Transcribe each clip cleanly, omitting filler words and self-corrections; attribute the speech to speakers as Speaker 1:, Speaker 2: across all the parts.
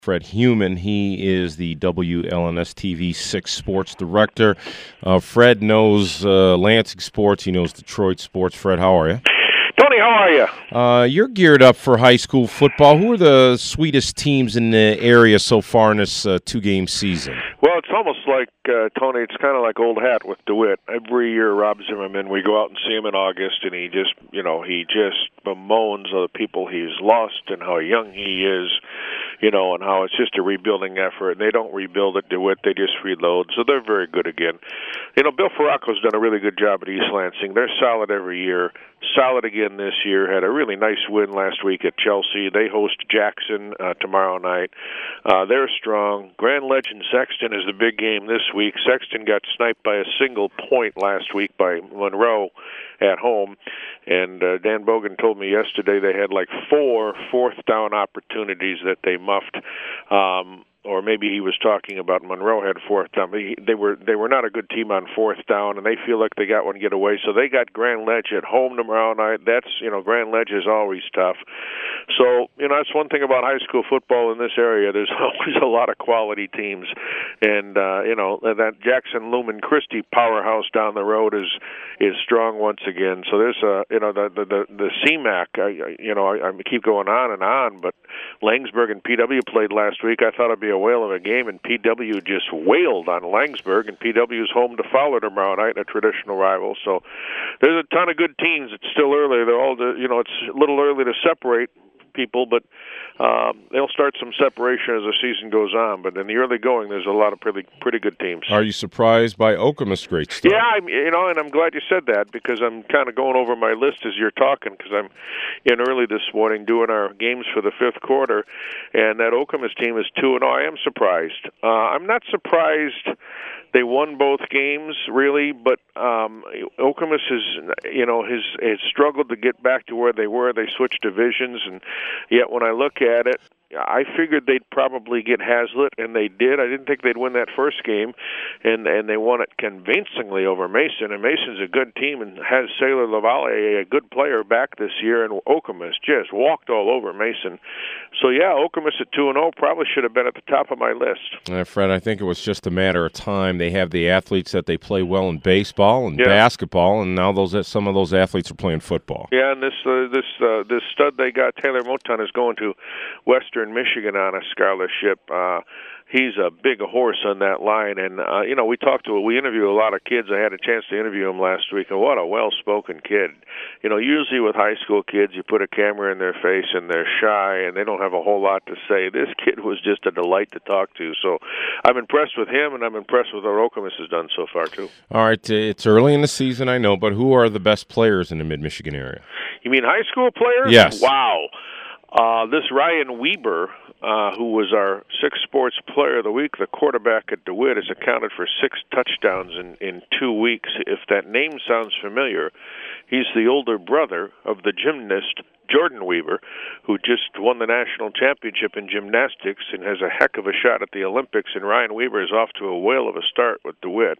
Speaker 1: Fred Heumann. He is the WLNS TV 6 sports director. Fred knows Lansing sports. He knows Detroit sports. Fred, how are you?
Speaker 2: Tony, how are
Speaker 1: you? You're geared up for high school football. Who are the sweetest teams in the area so far in this two-game season?
Speaker 2: Well, it's almost like, Tony, it's kind of like old hat with DeWitt. Every year, Rob Zimmerman, we go out and see him in August, and he just bemoans the people he's lost and how young he is, and how it's just a rebuilding effort. And they don't rebuild at DeWitt, they just reload. So they're very good again. Bill Farraco's done a really good job at East Lansing. They're solid every year. Solid again this year. Had a really nice win last week at Chelsea. They host Jackson tomorrow night. They're strong. Grand Legend Sexton is the big game this week. Sexton got sniped by a single point last week by Monroe at home. And Dan Bogan told me yesterday they had like 4 fourth-down opportunities that they muffed. Or maybe he was talking about Monroe had fourth down. They were not a good team on fourth down, and they feel like they got one get away. So they got Grand Ledge at home tomorrow night. That's Grand Ledge is always tough. So that's one thing about high school football in this area. There's always a lot of quality teams, and that Jackson Lumen Christie powerhouse down the road is strong once again. So there's the CMAC. I keep going on and on, but Langsburg and PW played last week. I thought it'd be a whale of a game, and PW just wailed on Langsburg, and PW's home to Fowler tomorrow night in a traditional rival. So there's a ton of good teams. It's still early. They're all, it's a little early to separate people, but they'll start some separation as the season goes on. But in the early going, there's a lot of pretty good teams.
Speaker 1: Are you surprised by Okema's great start?
Speaker 2: Yeah, and I'm glad you said that, because I'm kind of going over my list as you're talking, because I'm in early this morning doing our games for the fifth quarter, and that Okema's team is 2-0. I am surprised. I'm not surprised they won both games, really, but Okemos has struggled to get back to where they were. They switched divisions, and yet when I look at it, I figured they'd probably get Hazlitt, and they did. I didn't think they'd win that first game, and they won it convincingly over Mason. And Mason's a good team and has Sailor Lavalle, a good player, back this year, and Okemos just walked all over Mason. So, yeah, Okemos at 2-0 probably should have been at the top of my list.
Speaker 1: Fred, I think it was just a matter of time. They have the athletes that they play well in baseball and basketball, and now some of those athletes are playing football.
Speaker 2: Yeah, and this stud they got, Taylor Moton, is going to Western Michigan on a scholarship. He's a big horse on that line, and we interview a lot of kids. I had a chance to interview him last week, and what a well-spoken kid. Usually with high school kids, you put a camera in their face and they're shy and they don't have a whole lot to say. This kid was just a delight to talk to. So I'm impressed with him, and I'm impressed with what Okemos has done so far too.
Speaker 1: All right, it's early in the season, I know, but who are the best players in the Mid-Michigan area?
Speaker 2: You mean high school players?
Speaker 1: Yes.
Speaker 2: Wow. This Ryan Weber, who was our Six Sports Player of the Week, the quarterback at DeWitt, has accounted for 6 touchdowns in 2 weeks. If that name sounds familiar, he's the older brother of the gymnast Jordan Weber, who just won the national championship in gymnastics and has a heck of a shot at the Olympics. And Ryan Weber is off to a whale of a start with DeWitt.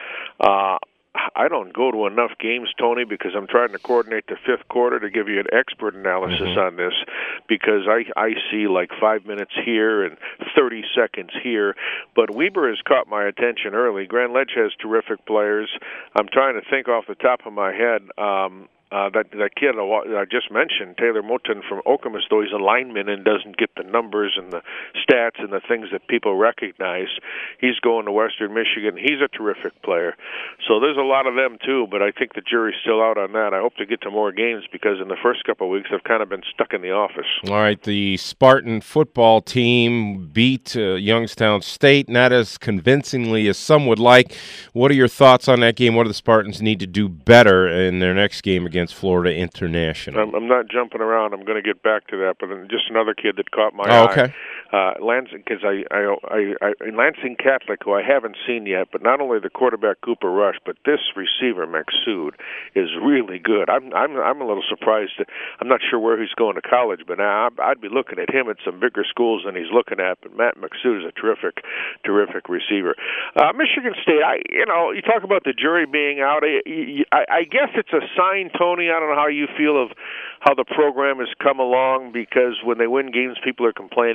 Speaker 2: I don't go to enough games, Tony, because I'm trying to coordinate the fifth quarter to give you an expert analysis on this, because I see like 5 minutes here and 30 seconds here. But Weber has caught my attention early. Grand Ledge has terrific players. I'm trying to think off the top of my head. That kid I just mentioned, Taylor Moton from Okemos, though he's a lineman and doesn't get the numbers and the stats and the things that people recognize, he's going to Western Michigan. He's a terrific player. So there's a lot of them, too, but I think the jury's still out on that. I hope to get to more games, because in the first couple of weeks I've kind of been stuck in the office.
Speaker 1: All right, the Spartan football team beat Youngstown State, not as convincingly as some would like. What are your thoughts on that game? What do the Spartans need to do better in their next game against Florida International?
Speaker 2: I'm not jumping around. I'm going to get back to that, but then just another kid that caught my eye.
Speaker 1: Okay.
Speaker 2: Lansing, because Lansing Catholic, who I haven't seen yet, but not only the quarterback Cooper Rush, but this receiver Maxud is really good. I'm a little surprised. I'm not sure where he's going to college, but I'd be looking at him at some bigger schools than he's looking at. But Matt Maxud is a terrific receiver. Michigan State, you talk about the jury being out. I guess it's a sign, Tony. I don't know how you feel of how the program has come along, because when they win games, people are complaining. I understand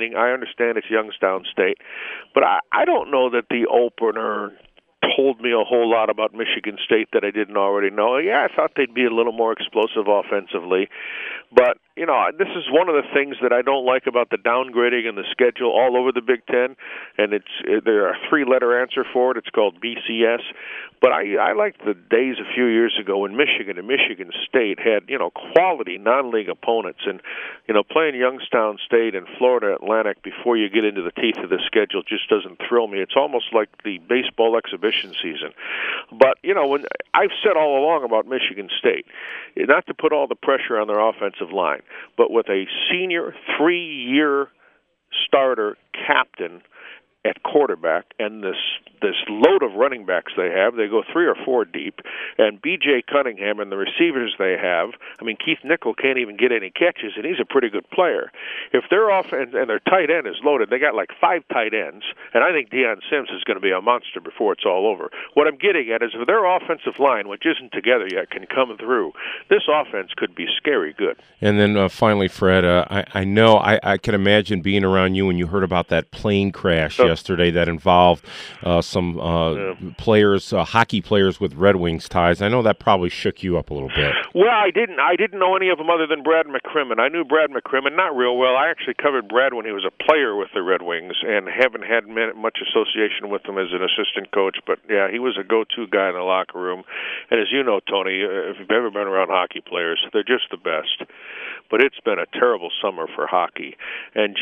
Speaker 2: understand it's Youngstown State. But I don't know that the opener told me a whole lot about Michigan State that I didn't already know. Yeah, I thought they'd be a little more explosive offensively. But, you know, this is one of the things that I don't like about the downgrading and the schedule all over the Big Ten, and there are a three-letter answer for it. It's called BCS. But I like the days a few years ago when Michigan and Michigan State had, you know, quality non-league opponents. And, you know, playing Youngstown State and Florida Atlantic before you get into the teeth of the schedule just doesn't thrill me. It's almost like the baseball exhibition season. But, you know, when I've said all along about Michigan State, not to put all the pressure on their offensive line, but with a senior 3-year starter captain at quarterback and this load of running backs they have, they go 3 or 4 deep, and B.J. Cunningham and the receivers they have, I mean, Keith Nickel can't even get any catches, and he's a pretty good player. If their offense and their tight end is loaded, they got like 5 tight ends, and I think Deion Sims is going to be a monster before it's all over. What I'm getting at is if their offensive line, which isn't together yet, can come through, this offense could be scary good.
Speaker 1: And then finally, Fred, I know I can imagine being around you when you heard about that plane crash yesterday that involved some players, hockey players with Red Wings ties. I know that probably shook you up a little bit.
Speaker 2: Well, I didn't know any of them other than Brad McCrimmon. I knew Brad McCrimmon not real well. I actually covered Brad when he was a player with the Red Wings and haven't had much association with him as an assistant coach. But, yeah, he was a go-to guy in the locker room. And as you know, Tony, if you've ever been around hockey players, they're just the best. But it's been a terrible summer for hockey. And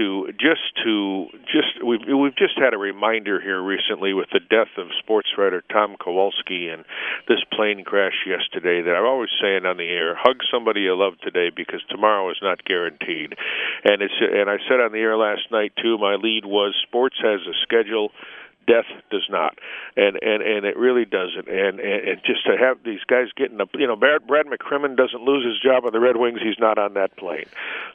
Speaker 2: we've just had a reminder here recently with the death of sports writer Tom Kowalski and this plane crash yesterday that I'm always saying on the air, hug somebody you love today because tomorrow is not guaranteed. And I said on the air last night too, my lead was sports has a schedule, death does not, and it really doesn't. And just to have these guys getting up, you know, Brad McCrimmon doesn't lose his job on the Red Wings. He's not on that plane.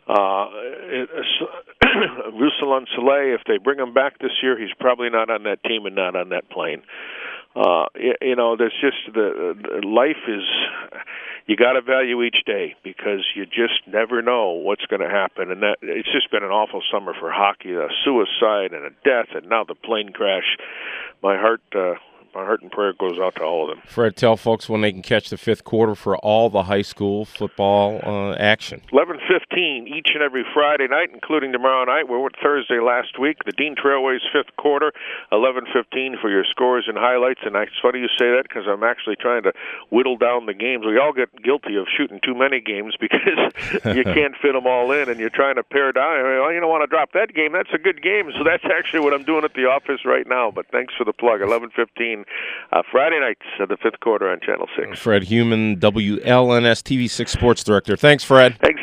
Speaker 2: Ruslan Saleh, if they bring him back this year, he's probably not on that team and not on that plane. You know, there's just the life is. You got to value each day because you just never know what's going to happen. And that it's just been an awful summer for hockey, a suicide and a death, and now the plane crash. My heart and prayer goes out to all of them.
Speaker 1: Fred, tell folks when they can catch the fifth quarter for all the high school football action.
Speaker 2: 11:15 each and every Friday night, including tomorrow night. We're with Thursday last week. The Dean Trailways fifth quarter, 11:15 for your scores and highlights. And it's funny you say that because I'm actually trying to whittle down the games. We all get guilty of shooting too many games because you can't fit them all in, and you're trying to pare down. Well, you don't want to drop that game. That's a good game. So that's actually what I'm doing at the office right now. But thanks for the plug. 11:15. Friday nights, the fifth quarter on Channel 6.
Speaker 1: Fred Human, WLNS TV 6 Sports Director. Thanks, Fred.